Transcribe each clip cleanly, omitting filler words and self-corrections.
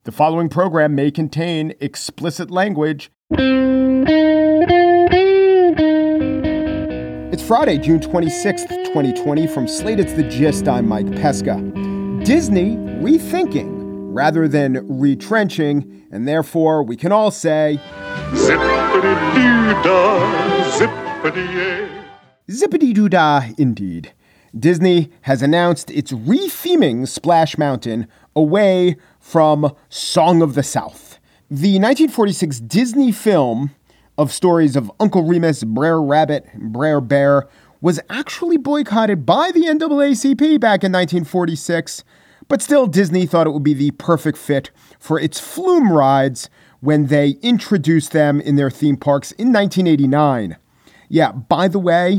The following program may contain explicit language. It's Friday, June 26th, 2020. From Slate, it's The Gist. I'm Mike Pesca. Disney rethinking rather than retrenching, and therefore we can all say, zippity-doo-dah, zippity-yay. Zippity-doo-dah, indeed. Disney has announced it's retheming Splash Mountain away from Song of the South. The 1946 Disney film of stories of Uncle Remus, Brer Rabbit, and Brer Bear was actually boycotted by the NAACP back in 1946, but still Disney thought it would be the perfect fit for its Flume rides when they introduced them in their theme parks in 1989. Yeah, by the way,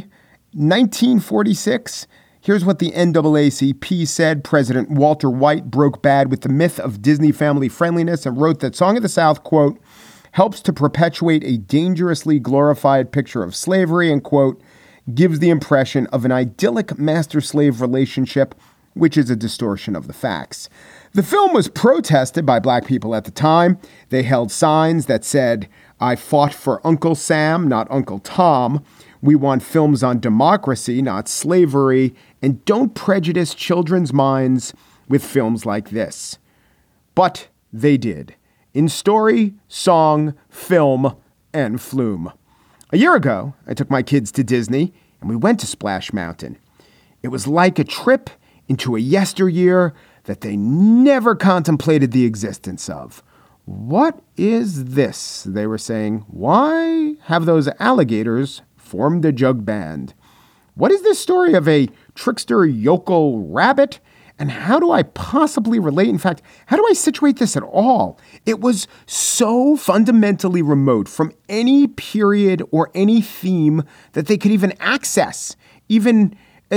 1946, here's what the NAACP said. President Walter White broke bad with the myth of Disney family friendliness and wrote that Song of the South, quote, helps to perpetuate a dangerously glorified picture of slavery and, quote, gives the impression of an idyllic master-slave relationship, which is a distortion of the facts. The film was protested by black people at the time. They held signs that said, I fought for Uncle Sam, not Uncle Tom. We want films on democracy, not slavery, and don't prejudice children's minds with films like this. But they did. In story, song, film, and flume. A year ago, I took my kids to Disney, and we went to Splash Mountain. It was like a trip into a yesteryear that they never contemplated the existence of. What is this? They were saying. Why have those alligators formed a jug band? What is this story of a trickster yokel rabbit? And how do I possibly relate? In fact, how do I situate this at all? It was so fundamentally remote from any period or any theme that they could even access, even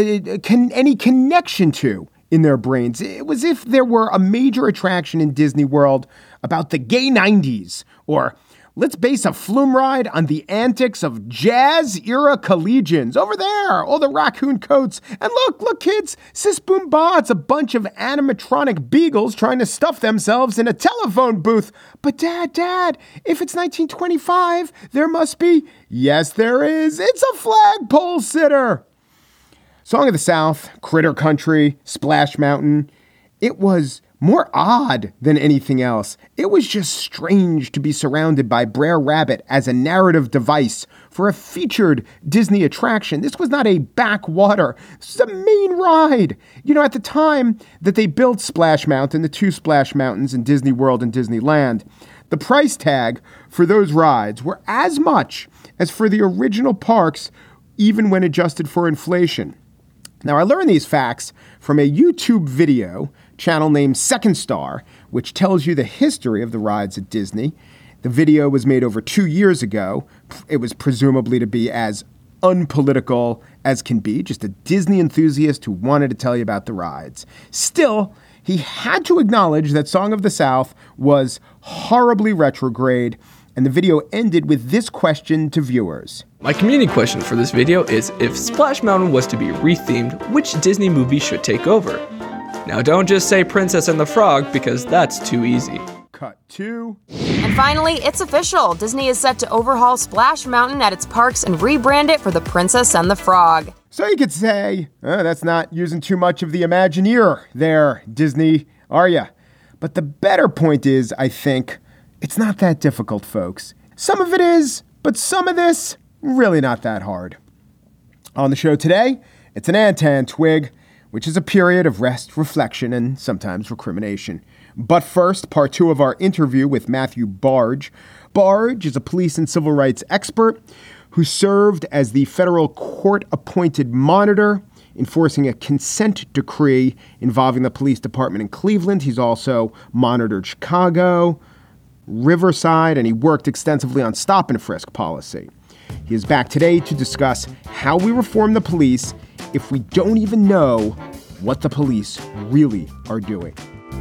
any connection to in their brains. It was as if there were a major attraction in Disney World about the gay 90s, or let's base a flume ride on the antics of jazz-era collegians. Over there, all the raccoon coats. And look, kids, Sis Boom Ba, it's a bunch of animatronic beagles trying to stuff themselves in a telephone booth. But Dad, if it's 1925, there must be. Yes, there is. It's a flagpole sitter. Song of the South, Critter Country, Splash Mountain. It was more odd than anything else. It was just strange to be surrounded by Brer Rabbit as a narrative device for a featured Disney attraction. This was not a backwater. This is a main ride. You know, at the time that they built Splash Mountain, the two Splash Mountains in Disney World and Disneyland, the price tag for those rides were as much as for the original parks, even when adjusted for inflation. Now, I learned these facts from a YouTube video channel named Second Star, which tells you the history of the rides at Disney. The video was made over 2 years ago. It was presumably to be as unpolitical as can be, just a Disney enthusiast who wanted to tell you about the rides. Still, he had to acknowledge that Song of the South was horribly retrograde, and the video ended with this question to viewers. My community question for this video is, if Splash Mountain was to be rethemed, which Disney movie should take over? Now don't just say Princess and the Frog, because that's too easy. Cut 2. And finally, it's official. Disney is set to overhaul Splash Mountain at its parks and rebrand it for The Princess and the Frog. So you could say, that's not using too much of the Imagineer there, Disney, are ya? But the better point is, I think, it's not that difficult, folks. Some of it is, but some of this, really not that hard. On the show today, it's an Antan twig, which is a period of rest, reflection, and sometimes recrimination. But first, part 2 of our interview with Matthew Barge. Barge is a police and civil rights expert who served as the federal court-appointed monitor enforcing a consent decree involving the police department in Cleveland. He's also monitored Chicago, Riverside, and he worked extensively on stop and frisk policy. He is back today to discuss how we reform the police if we don't even know what the police really are doing.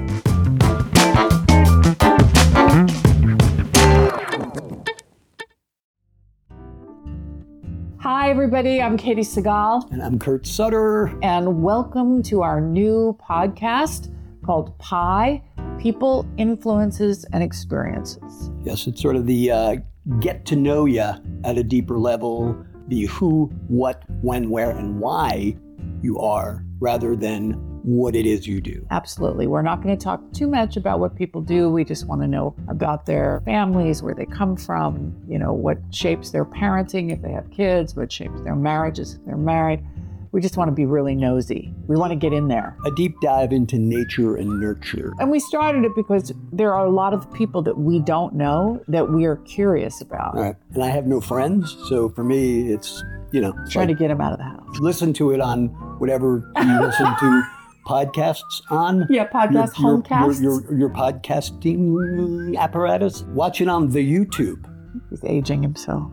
Hi, everybody. I'm Katie Segal. And I'm Kurt Sutter. And welcome to our new podcast called Pie, people, influences, and experiences. Yes, it's sort of the get to know you at a deeper level, the who, what, when, where, and why you are, rather than what it is you do. Absolutely. We're not going to talk too much about what people do. We just want to know about their families, where they come from, what shapes their parenting if they have kids, what shapes their marriages if they're married. We just want to be really nosy. We want to get in there. A deep dive into nature and nurture. And we started it because there are a lot of people that we don't know that we are curious about. All right. And I have no friends, so for me, it's, trying to get them out of the house. Listen to it on whatever you listen to podcasts on. Yeah, podcast, homecasts. Your podcasting apparatus. Watch it on the YouTube. He's aging himself.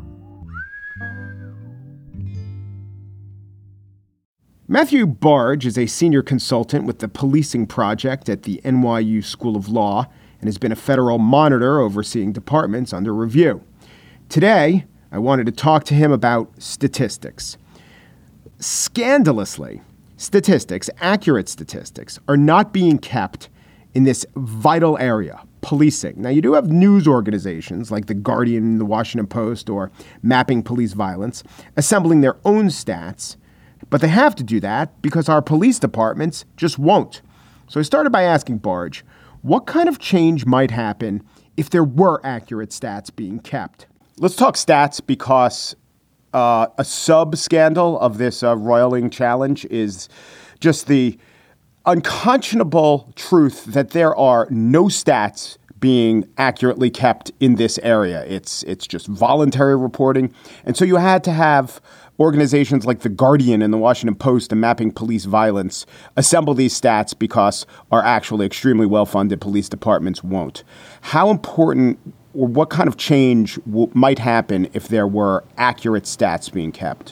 Matthew Barge is a senior consultant with the Policing Project at the NYU School of Law and has been a federal monitor overseeing departments under review. Today, I wanted to talk to him about statistics. Scandalously, accurate statistics, are not being kept in this vital area, policing. Now, you do have news organizations like The Guardian, The Washington Post, or Mapping Police Violence assembling their own stats, but they have to do that because our police departments just won't. So I started by asking Barge, what kind of change might happen if there were accurate stats being kept? Let's talk stats because a sub-scandal of this roiling challenge is just the unconscionable truth that there are no stats being accurately kept in this area. It's just voluntary reporting. And so you had to have organizations like The Guardian and The Washington Post and Mapping Police Violence assemble these stats because our actually extremely well-funded police departments won't. How important or what kind of change might happen if there were accurate stats being kept?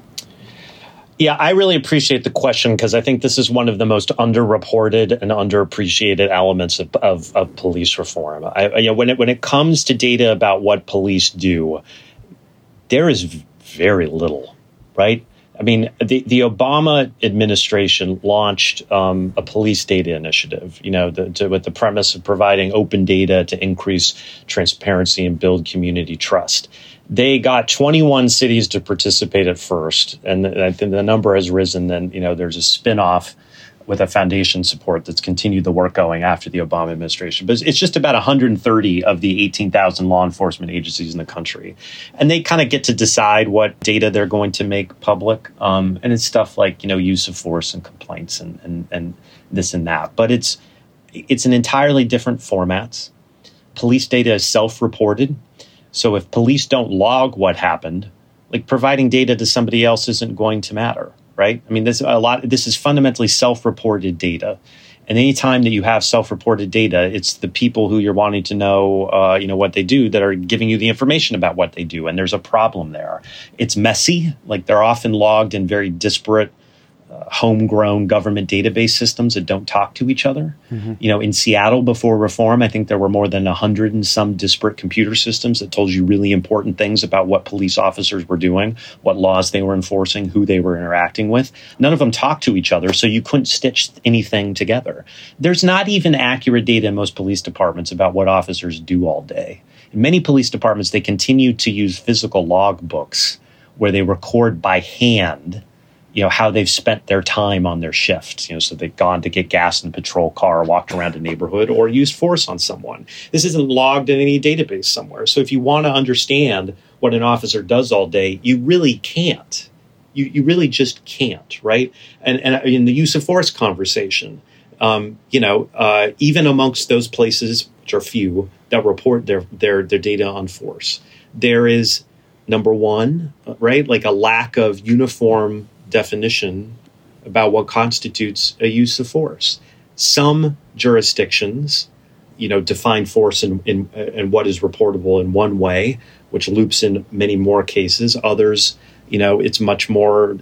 Yeah, I really appreciate the question because I think this is one of the most underreported and underappreciated elements of police reform. When it comes to data about what police do, there is very little, right? I mean, the Obama administration launched a police data initiative, with the premise of providing open data to increase transparency and build community trust. They got 21 cities to participate at first, and I think the number has risen. Then, there's a spinoff with a foundation support that's continued the work going after the Obama administration. But it's just about 130 of the 18,000 law enforcement agencies in the country. And they kind of get to decide what data they're going to make public. And it's stuff like, use of force and complaints and this and that. But it's an entirely different format. Police data is self-reported. So if police don't log what happened, like providing data to somebody else isn't going to matter. Right? I mean, this is fundamentally self-reported data. And anytime that you have self-reported data, it's the people who you're wanting to know, what they do that are giving you the information about what they do. And there's a problem there. It's messy. Like they're often logged in very disparate, homegrown government database systems that don't talk to each other. Mm-hmm. In Seattle before reform, I think there were more than 100 and some disparate computer systems that told you really important things about what police officers were doing, what laws they were enforcing, who they were interacting with. None of them talked to each other, so you couldn't stitch anything together. There's not even accurate data in most police departments about what officers do all day. In many police departments, they continue to use physical log books where they record by hand how they've spent their time on their shift. So they've gone to get gas in a patrol car, walked around a neighborhood, or used force on someone. This isn't logged in any database somewhere. So if you want to understand what an officer does all day, you really can't. You really just can't, right? And in the use of force conversation, even amongst those places, which are few, that report their data on force, there is, number one, right, like a lack of uniform definition about what constitutes a use of force. Some jurisdictions, define force in what is reportable in one way, which loops in many more cases. Others, it's much more.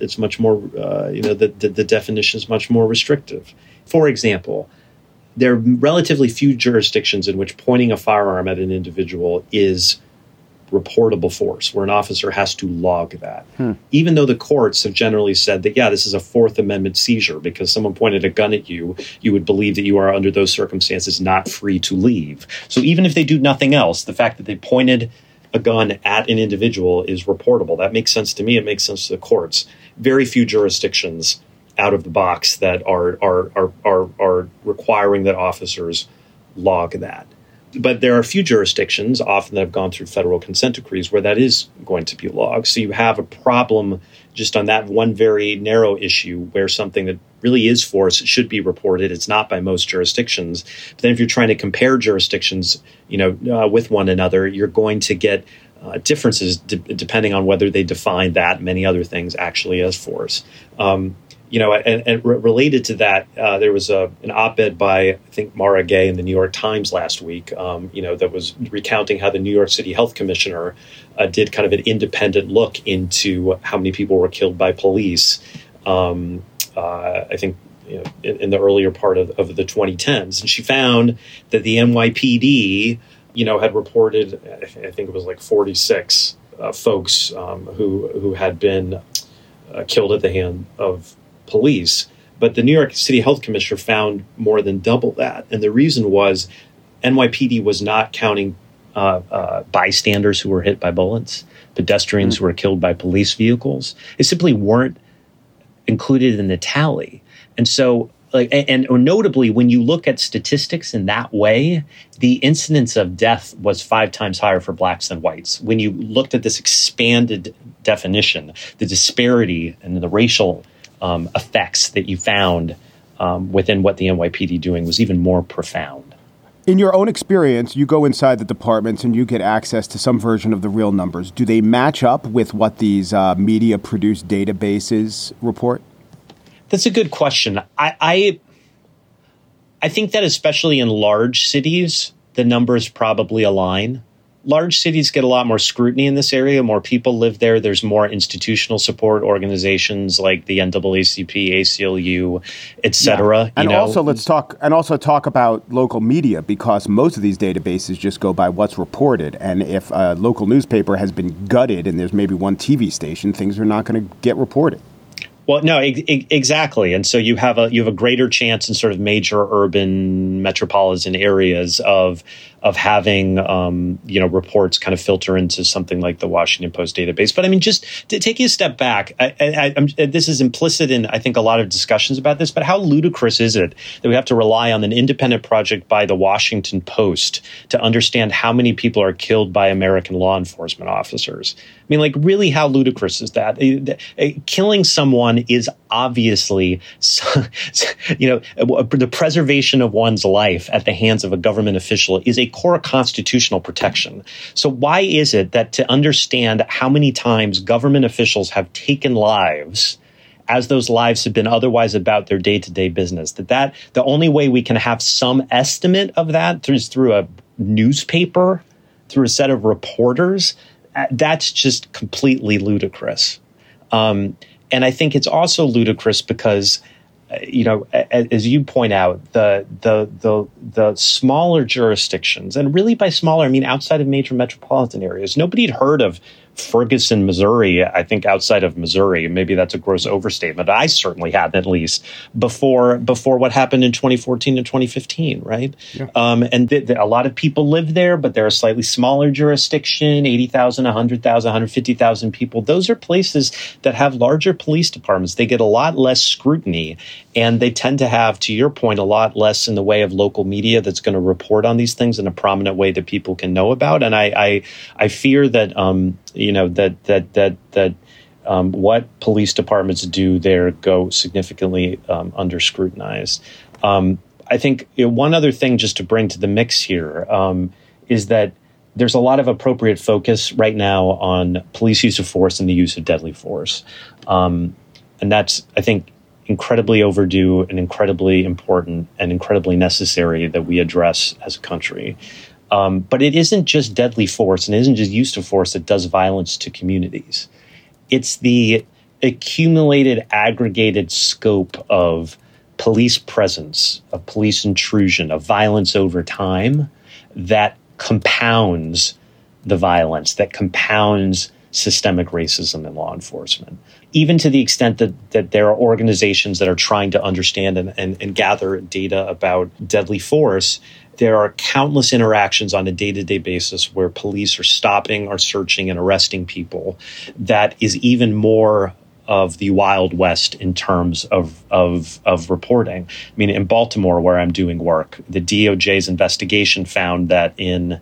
The definition is much more restrictive. For example, there are relatively few jurisdictions in which pointing a firearm at an individual is reportable force, where an officer has to log that. Even though the courts have generally said that, yeah, this is a Fourth Amendment seizure because someone pointed a gun at you, you would believe that you are under those circumstances not free to leave. So even if they do nothing else, the fact that they pointed a gun at an individual is reportable. That makes sense to me. It makes sense to the courts. Very few jurisdictions out of the box that are requiring that officers log that. But there are a few jurisdictions, often that have gone through federal consent decrees, where that is going to be logged. So you have a problem just on that one very narrow issue where something that really is force should be reported. It's not by most jurisdictions. But then if you're trying to compare jurisdictions, with one another, you're going to get differences depending on whether they define that and many other things actually as force. Related to that, there was an op-ed by, I think, Mara Gay in the New York Times last week, that was recounting how the New York City Health Commissioner did kind of an independent look into how many people were killed by police, I think, in the earlier part of the 2010s. And she found that the NYPD, had reported, I think it was like 46 folks who had been killed at the hand of police. But the New York City Health Commissioner found more than double that. And the reason was NYPD was not counting bystanders who were hit by bullets, pedestrians who were killed by police vehicles. They simply weren't included in the tally. And so, notably, when you look at statistics in that way, the incidence of death was 5 times higher for blacks than whites. When you looked at this expanded definition, the disparity and the racial effects that you found within what the NYPD doing was even more profound. In your own experience, you go inside the departments and you get access to some version of the real numbers. Do they match up with what these media-produced databases report? That's a good question. I think that especially in large cities, the numbers probably align. Large cities get a lot more scrutiny in this area. More people live there. There's more institutional support organizations like the NAACP, ACLU, et cetera. Yeah. And also let's talk about local media, because most of these databases just go by what's reported. And if a local newspaper has been gutted and there's maybe one TV station, things are not going to get reported. Well, no, exactly. And so you have a greater chance in sort of major urban metropolitan areas of having, reports kind of filter into something like the Washington Post database. But I mean, just to take a step back, this is implicit in, I think, a lot of discussions about this, but how ludicrous is it that we have to rely on an independent project by the Washington Post to understand how many people are killed by American law enforcement officers? I mean, like, really, how ludicrous is that? Killing someone is obviously, the preservation of one's life at the hands of a government official is a core constitutional protection. So why is it that to understand how many times government officials have taken lives as those lives have been otherwise about their day-to-day business, that the only way we can have some estimate of that is through a newspaper, through a set of reporters? That's just completely ludicrous. And I think it's also ludicrous because, as you point out, the smaller jurisdictions, and really by smaller, I mean outside of major metropolitan areas, nobody had heard of Ferguson, Missouri, I think outside of Missouri. Maybe that's a gross overstatement. I certainly hadn't, at least, before what happened in 2014 and 2015, right? Yeah. And a lot of people live there, but they're a slightly smaller jurisdiction, 80,000, 100,000, 150,000 people. Those are places that have larger police departments. They get a lot less scrutiny, and they tend to have, to your point, a lot less in the way of local media that's going to report on these things in a prominent way that people can know about. And I fear that, what police departments do there go significantly under scrutinized. I think one other thing just to bring to the mix here is that there's a lot of appropriate focus right now on police use of force and the use of deadly force. And that's, I think, incredibly overdue and incredibly important and incredibly necessary that we address as a country. But it isn't just deadly force and it isn't just use of force that does violence to communities. It's the accumulated, aggregated scope of police presence, of police intrusion, of violence over time that compounds the violence, that compounds systemic racism in law enforcement, even to the extent that there are organizations that are trying to understand and gather data about deadly force. There are countless interactions on a day-to-day basis where police are stopping or searching and arresting people. That is even more of the Wild West in terms of reporting. I mean, in Baltimore, where I'm doing work, the DOJ's investigation found that in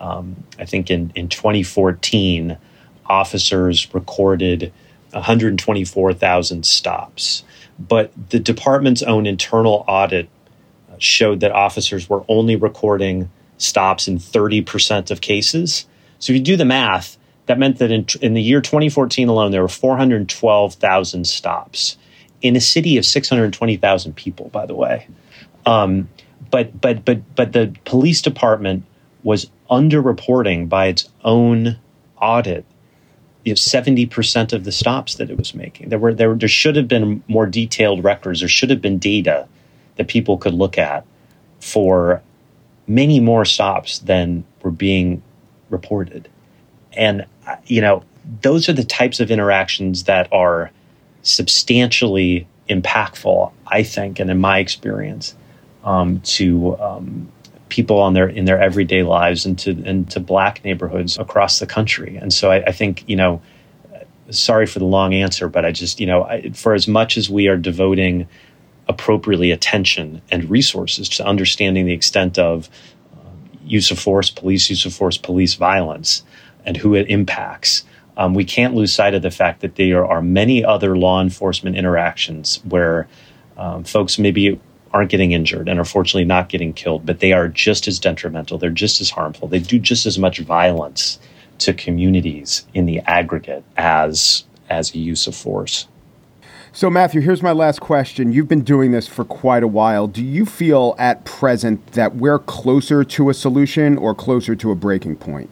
2014, officers recorded 124,000 stops. But the department's own internal audit showed that officers were only recording stops in 30% of cases. So if you do the math, that meant that in the year 2014 alone, there were 412,000 stops in a city of 620,000 people, by the way. But the police department was underreporting by its own audit 70% of the stops that it was making. There should have been more detailed records. There should have been data that people could look at for many more stops than were being reported. And, those are the types of interactions that are substantially impactful, I think, and in my experience, to people in their everyday lives and to Black neighborhoods across the country. And so I think, sorry for the long answer, but I just, for as much as we are devoting appropriately attention and resources to understanding the extent of use of force, police violence, and who it impacts, we can't lose sight of the fact that there are many other law enforcement interactions where folks maybe aren't getting injured and are fortunately not getting killed, but they are just as detrimental. They're just as harmful. They do just as much violence to communities in the aggregate as a use of force. So, Matthew, here's my last question. You've been doing this for quite a while. Do you feel at present that we're closer to a solution or closer to a breaking point?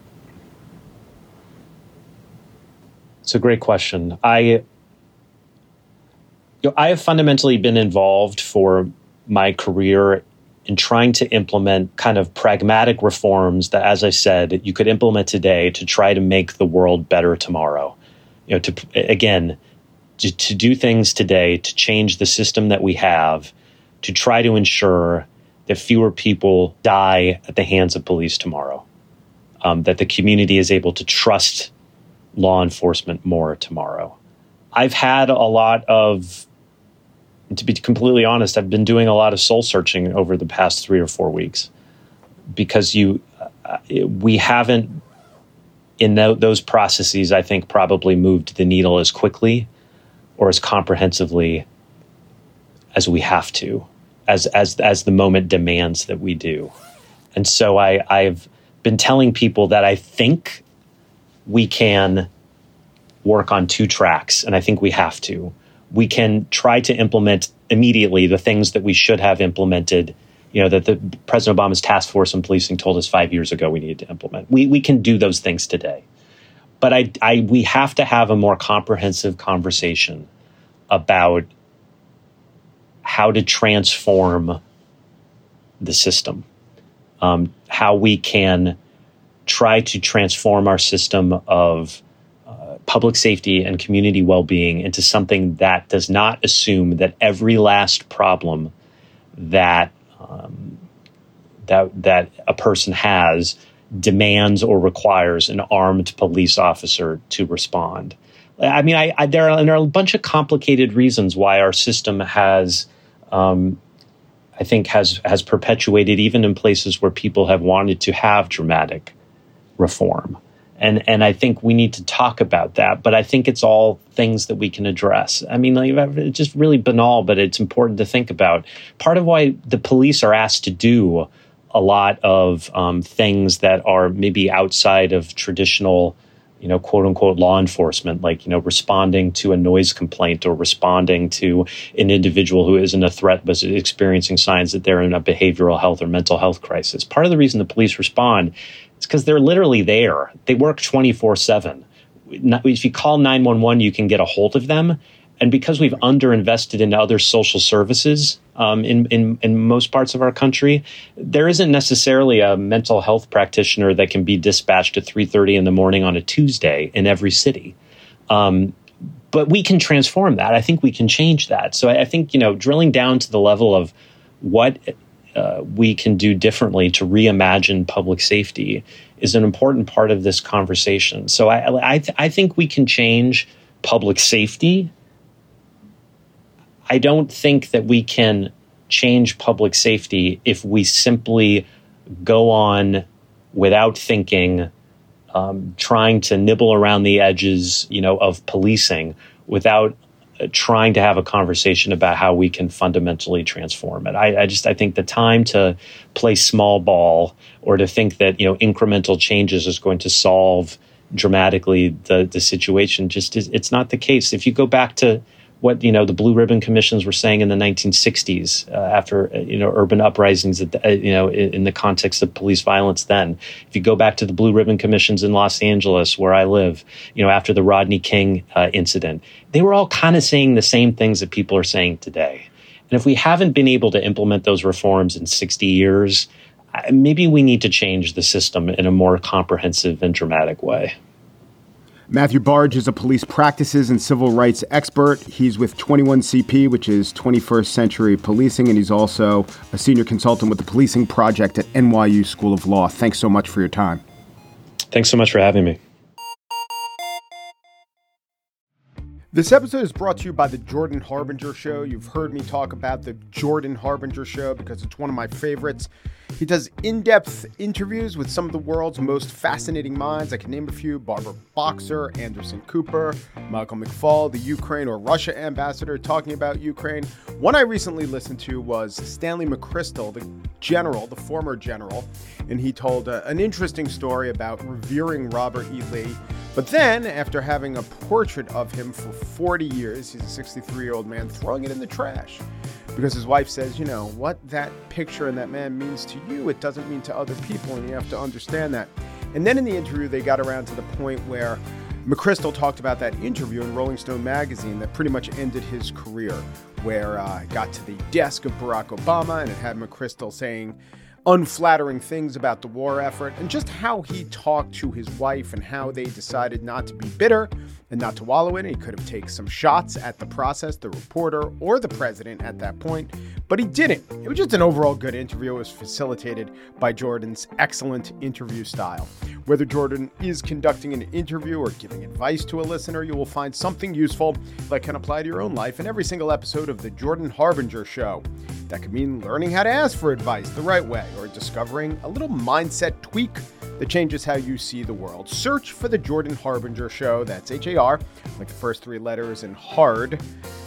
It's a great question. I have fundamentally been involved for my career in trying to implement kind of pragmatic reforms that, as I said, you could implement today to try to make the world better tomorrow. To do things today, to change the system that we have, to try to ensure that fewer people die at the hands of police tomorrow, that the community is able to trust law enforcement more tomorrow. I've had a lot of, to be completely honest, I've been doing a lot of soul searching over the past 3 or 4 weeks because we haven't, in those processes, I think, probably moved the needle as quickly or as comprehensively as we have to, as the moment demands that we do. And so I've been telling people that I think we can work on 2 tracks, and I think we have to. We can try to implement immediately the things that we should have implemented, that the President Obama's task force on policing told us 5 years ago we needed to implement. We can do those things today. But we have to have a more comprehensive conversation about how to transform the system, how we can try to transform our system of public safety and community well-being into something that does not assume that every last problem that a person has demands or requires an armed police officer to respond. I mean, there are a bunch of complicated reasons why our system has perpetuated, even in places where people have wanted to have dramatic reform. And I think we need to talk about that. But I think it's all things that we can address. I mean, it's just really banal, but it's important to think about. Part of why the police are asked to do a lot of things that are maybe outside of traditional, quote unquote, law enforcement, like, responding to a noise complaint or responding to an individual who isn't a threat but is experiencing signs that they're in a behavioral health or mental health crisis. Part of the reason the police respond is because they're literally there. They work 24/7. If you call 911, you can get a hold of them. And because we've underinvested into other social services in most parts of our country, there isn't necessarily a mental health practitioner that can be dispatched at 3:30 in the morning on a Tuesday in every city. But we can transform that. I think we can change that. So I think, drilling down to the level of what we can do differently to reimagine public safety is an important part of this conversation. So I think we can change public safety. I don't think that we can change public safety if we simply go on without thinking, trying to nibble around the edges, of policing without trying to have a conversation about how we can fundamentally transform it. I think the time to play small ball or to think that, incremental changes is going to solve dramatically the situation it's not the case. If you go back to what, the Blue Ribbon Commissions were saying in the 1960s after, urban uprisings, in the context of police violence then. If you go back to the Blue Ribbon Commissions in Los Angeles, where I live, after the Rodney King incident, they were all kind of saying the same things that people are saying today. And if we haven't been able to implement those reforms in 60 years, maybe we need to change the system in a more comprehensive and dramatic way. Matthew Barge is a police practices and civil rights expert. He's with 21CP, which is 21st Century Policing, and he's also a senior consultant with the Policing Project at NYU School of Law. Thanks so much for your time. Thanks so much for having me. This episode is brought to you by The Jordan Harbinger Show. You've heard me talk about The Jordan Harbinger Show because it's one of my favorites. He does in-depth interviews with some of the world's most fascinating minds. I can name a few: Barbara Boxer, Anderson Cooper, Michael McFaul, the Ukraine or Russia ambassador talking about Ukraine. One I recently listened to was Stanley McChrystal, the former general, and he told an interesting story about revering Robert E. Lee. But then, after having a portrait of him for 40 years, he's a 63-year-old man, throwing it in the trash. Because his wife says, what that picture and that man means to you, it doesn't mean to other people, and you have to understand that. And then in the interview, they got around to the point where McChrystal talked about that interview in Rolling Stone magazine that pretty much ended his career, where it got to the desk of Barack Obama, and it had McChrystal saying unflattering things about the war effort, and just how he talked to his wife and how they decided not to be bitter and not to wallow in it. He could have taken some shots at the process, the reporter, or the president at that point, but he didn't. It was just an overall good interview. It was facilitated by Jordan's excellent interview style. Whether Jordan is conducting an interview or giving advice to a listener, you will find something useful that can apply to your own life in every single episode of The Jordan Harbinger Show. That could mean learning how to ask for advice the right way, or discovering a little mindset tweak that changes how you see the world. Search for The Jordan Harbinger Show. That's H-A-R, like the first three letters, and hard,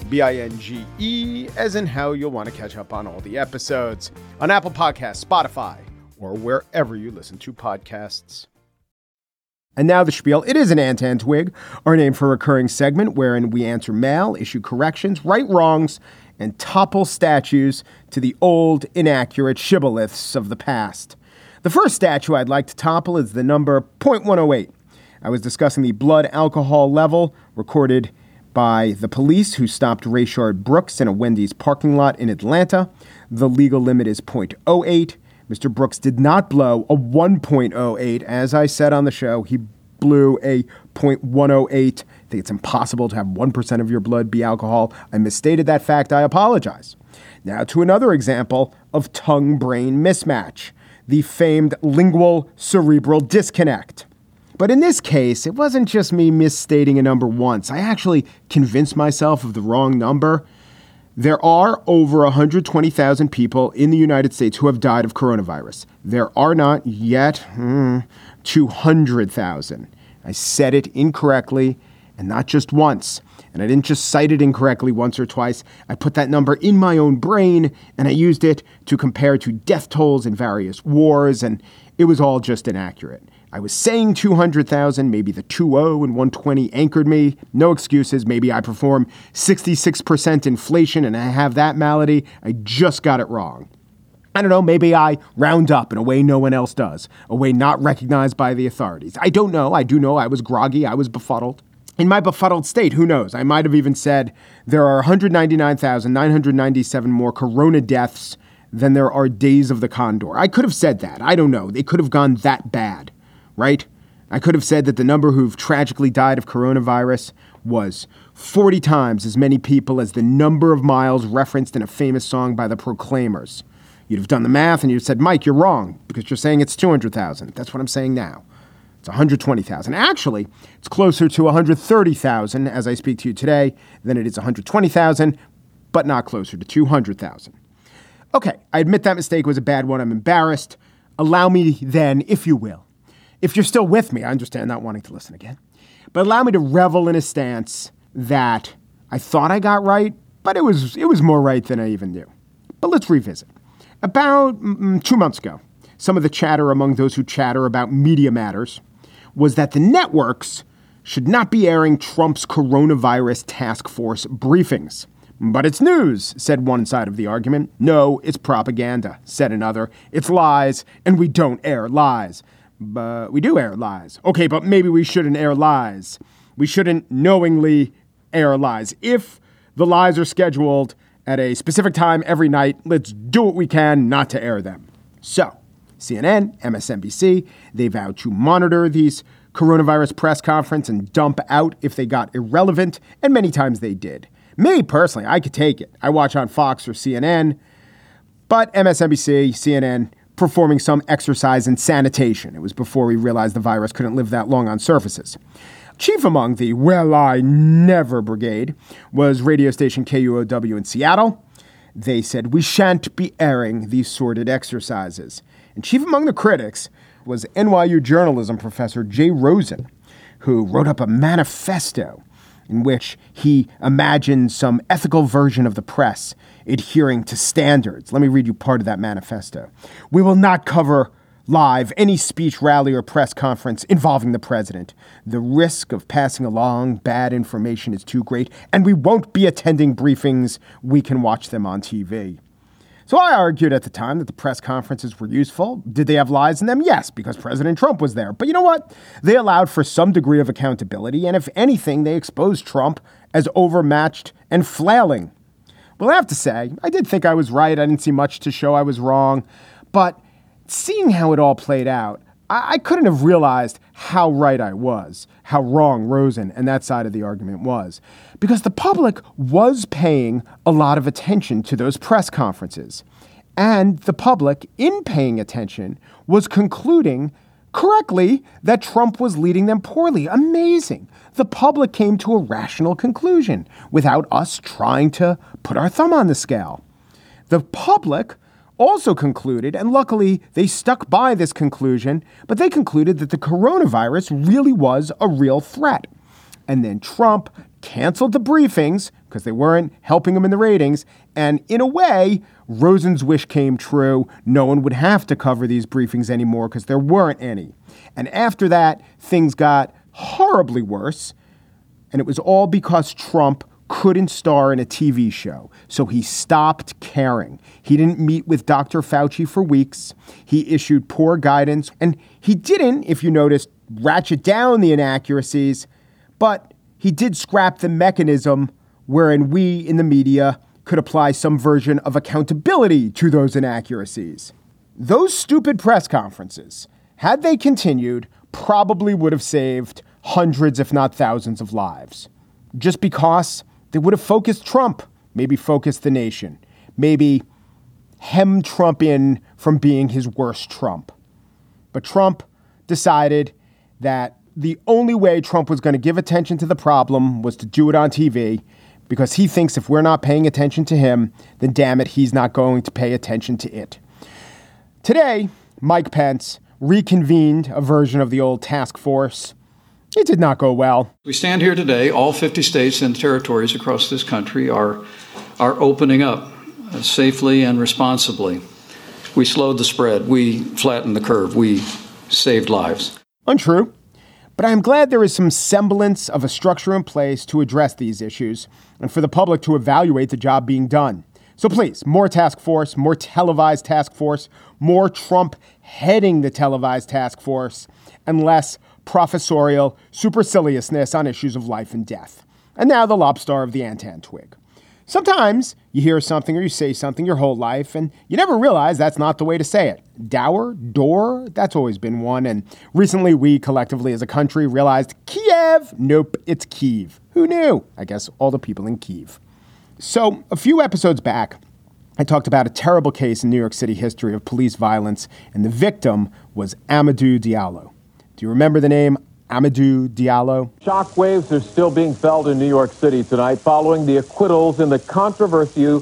B-I-N-G-E, as in how you'll want to catch up on all the episodes on Apple Podcasts, Spotify, or wherever you listen to podcasts. And now the spiel. It is an Antan Twig, our name for a recurring segment wherein we answer mail, issue corrections, right wrongs, and topple statues to the old, inaccurate shibboleths of the past. The first statue I'd like to topple is the number 0.108. I was discussing the blood alcohol level recorded by the police who stopped Rayshard Brooks in a Wendy's parking lot in Atlanta. The legal limit is 0.08. Mr. Brooks did not blow a 1.08. As I said on the show, he blew a 0.108. I think it's impossible to have 1% of your blood be alcohol. I misstated that fact. I apologize. Now to another example of tongue-brain mismatch, the famed lingual cerebral disconnect. But in this case, it wasn't just me misstating a number once. I actually convinced myself of the wrong number. There are over 120,000 people in the United States who have died of coronavirus. There are not yet 200,000. I said it incorrectly, and not just once. And I didn't just cite it incorrectly once or twice. I put that number in my own brain, and I used it to compare to death tolls in various wars, and it was all just inaccurate. I was saying 200,000, maybe the 20 and 120 anchored me. No excuses. Maybe I perform 66% inflation and I have that malady. I just got it wrong. I don't know, maybe I round up in a way no one else does, a way not recognized by the authorities. I don't know. I do know I was groggy. I was befuddled. In my befuddled state, who knows? I might have even said there are 199,997 more corona deaths than there are days of the condor. I could have said that. I don't know. It could have gone that bad, right? I could have said that the number who've tragically died of coronavirus was 40 times as many people as the number of miles referenced in a famous song by the Proclaimers. You'd have done the math and you'd have said, Mike, you're wrong because you're saying it's 200,000. That's what I'm saying now. It's 120,000. Actually, it's closer to 130,000 as I speak to you today than it is 120,000, but not closer to 200,000. Okay, I admit that mistake was a bad one. I'm embarrassed. Allow me then, if you will, if you're still with me, I understand not wanting to listen again, but allow me to revel in a stance that I thought I got right, but it was more right than I even knew. But let's revisit. About 2 months ago, some of the chatter among those who chatter about media matters was that the networks should not be airing Trump's coronavirus task force briefings. But it's news, said one side of the argument. No, it's propaganda, said another. It's lies, and we don't air lies. But we do air lies. Okay, but maybe we shouldn't air lies. We shouldn't knowingly air lies. If the lies are scheduled at a specific time every night, let's do what we can not to air them. So, CNN, MSNBC, they vowed to monitor these coronavirus press conference and dump out if they got irrelevant, and many times they did. Me, personally, I could take it. I watch on Fox or CNN, but MSNBC, CNN, performing some exercise in sanitation. It was before we realized the virus couldn't live that long on surfaces. Chief among the Well I Never Brigade was radio station KUOW in Seattle. They said, we shan't be airing these sordid exercises. And chief among the critics was NYU journalism professor Jay Rosen, who wrote up a manifesto in which he imagined some ethical version of the press adhering to standards. Let me read you part of that manifesto. We will not cover live any speech, rally, or press conference involving the president. The risk of passing along bad information is too great, and we won't be attending briefings. We can watch them on TV. So I argued at the time that the press conferences were useful. Did they have lies in them? Yes, because President Trump was there. But you know what? They allowed for some degree of accountability. And if anything, they exposed Trump as overmatched and flailing. Well, I have to say, I did think I was right. I didn't see much to show I was wrong. But seeing how it all played out, I couldn't have realized how right I was, how wrong Rosen and that side of the argument was, because the public was paying a lot of attention to those press conferences. And the public, in paying attention, was concluding correctly that Trump was leading them poorly. Amazing. The public came to a rational conclusion without us trying to put our thumb on the scale. The public also concluded, and luckily they stuck by this conclusion, but they concluded that the coronavirus really was a real threat. And then Trump canceled the briefings because they weren't helping him in the ratings. And in a way, Rosen's wish came true. No one would have to cover these briefings anymore because there weren't any. And after that, things got horribly worse. And it was all because Trump couldn't star in a TV show, so he stopped caring. He didn't meet with Dr. Fauci for weeks. He issued poor guidance, and he didn't, if you noticed, ratchet down the inaccuracies, but he did scrap the mechanism wherein we in the media could apply some version of accountability to those inaccuracies. Those stupid press conferences, had they continued, probably would have saved hundreds, if not thousands, of lives. Just because they would have focused Trump, maybe focused the nation, maybe hemmed Trump in from being his worst Trump. But Trump decided that the only way Trump was going to give attention to the problem was to do it on TV, because he thinks if we're not paying attention to him, then damn it, he's not going to pay attention to it. Today, Mike Pence reconvened a version of the old task force. It did not go well. We stand here today, all 50 states and territories across this country are opening up safely and responsibly. We slowed the spread. We flattened the curve. We saved lives. Untrue. But I'm glad there is some semblance of a structure in place to address these issues and for the public to evaluate the job being done. So please, more task force, more televised task force, more Trump heading the televised task force, and less professorial superciliousness on issues of life and death. And now the lobstar of the Antan Twig. Sometimes you hear something or you say something your whole life, and you never realize that's not the way to say it. Dour, door, that's always been one. And recently we collectively as a country realized Kiev. Nope, it's Kyiv. Who knew? I guess all the people in Kyiv. So a few episodes back, I talked about a terrible case in New York City history of police violence, and the victim was Amadou Diallo. Do you remember the name Amadou Diallo? Shockwaves are still being felt in New York City tonight following the acquittals in the controversial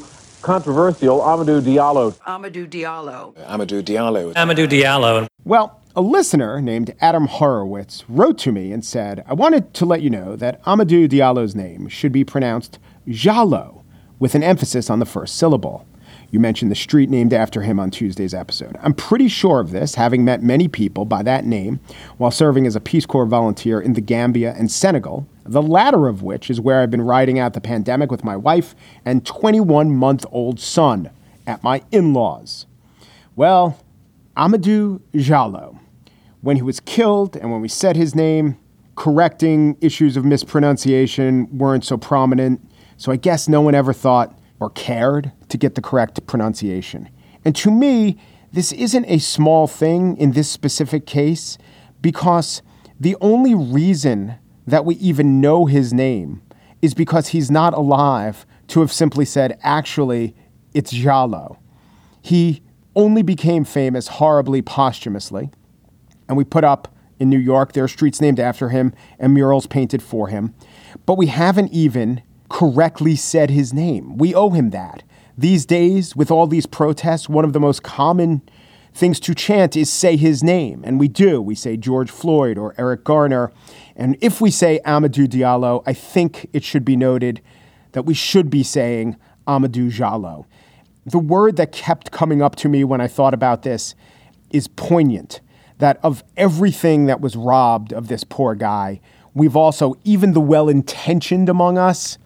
Amadou Diallo. Amadou Diallo. Amadou Diallo. Amadou Diallo. Well, a listener named Adam Horowitz wrote to me and said, I wanted to let you know that Amadou Diallo's name should be pronounced Jallo, with an emphasis on the first syllable. You mentioned the street named after him on Tuesday's episode. I'm pretty sure of this, having met many people by that name while serving as a Peace Corps volunteer in the Gambia and Senegal, the latter of which is where I've been riding out the pandemic with my wife and 21-month-old son at my in-laws. Well, Amadou Jallo, when he was killed and when we said his name, correcting issues of mispronunciation weren't so prominent. So I guess no one ever thought or cared to get the correct pronunciation. And to me, this isn't a small thing in this specific case, because the only reason that we even know his name is because he's not alive to have simply said, actually, it's Jallo. He only became famous horribly posthumously. And we put up in New York, there are streets named after him and murals painted for him. But we haven't even correctly said his name. We owe him that. These days, with all these protests, one of the most common things to chant is say his name. And we do. We say George Floyd or Eric Garner. And if we say Amadou Diallo, I think it should be noted that we should be saying Amadou Jallo. The word that kept coming up to me when I thought about this is poignant. That of everything that was robbed of this poor guy, we've also, even the well-intentioned among us,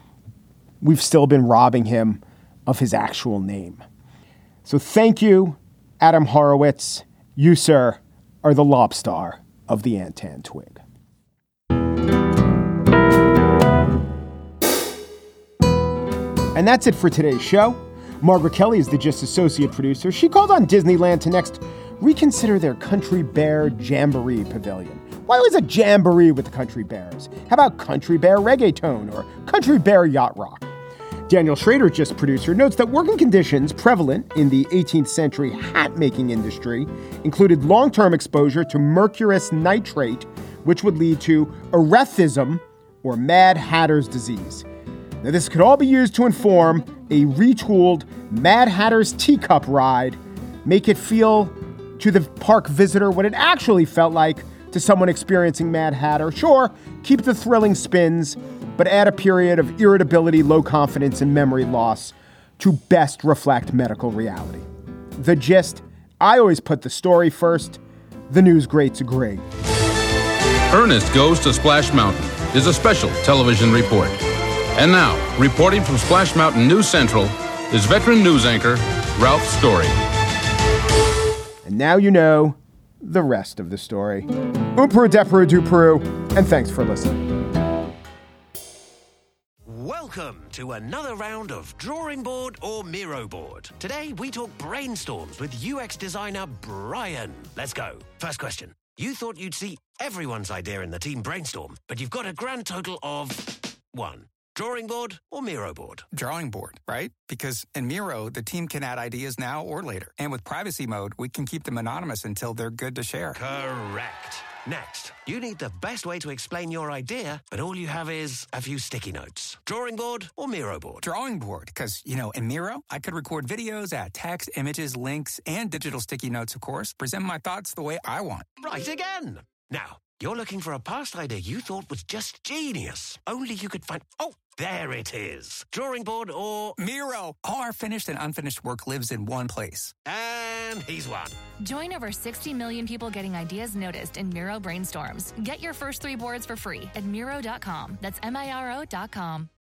we've still been robbing him of his actual name. So thank you, Adam Horowitz. You, sir, are the lobstar of the Antan Twig. And that's it for today's show. Margaret Kelly is the Gist associate producer. She called on Disneyland to next reconsider their Country Bear Jamboree Pavilion. Why was a jamboree with the Country Bears? How about Country Bear Reggaeton or Country Bear Yacht Rock? Daniel Schrader, Gist producer, notes that working conditions prevalent in the 18th century hat-making industry included long-term exposure to mercurous nitrate, which would lead to erethism, or Mad Hatter's disease. Now, this could all be used to inform a retooled Mad Hatter's teacup ride, make it feel to the park visitor what it actually felt like to someone experiencing Mad Hatter. Sure, keep the thrilling spins, but add a period of irritability, low confidence, and memory loss to best reflect medical reality. The Gist, I always put the story first. The news greats agree. Ernest Goes to Splash Mountain is a special television report. And now, reporting from Splash Mountain News Central is veteran news anchor Ralph Story. And now you know the rest of the story. Peru, Deperu, Duperu, and thanks for listening. Welcome to another round of Drawing Board or Miro Board. Today we talk brainstorms with UX designer Brian. Let's go. First question. You thought you'd see everyone's idea in the team brainstorm, but you've got a grand total of 1. Drawing board or Miro board? Drawing board, right? Because in Miro, the team can add ideas now or later. And with privacy mode, we can keep them anonymous until they're good to share. Correct. Next, you need the best way to explain your idea, but all you have is a few sticky notes. Drawing board or Miro board? Drawing board, because, in Miro, I could record videos, add text, images, links, and digital sticky notes, of course, present my thoughts the way I want. Right again. Now, you're looking for a past idea you thought was just genius. Only you could find... Oh, there it is. Drawing board or... Miro. All our finished and unfinished work lives in one place. And he's won. Join over 60 million people getting ideas noticed in Miro Brainstorms. Get your first 3 boards for free at Miro.com. That's Miro.com.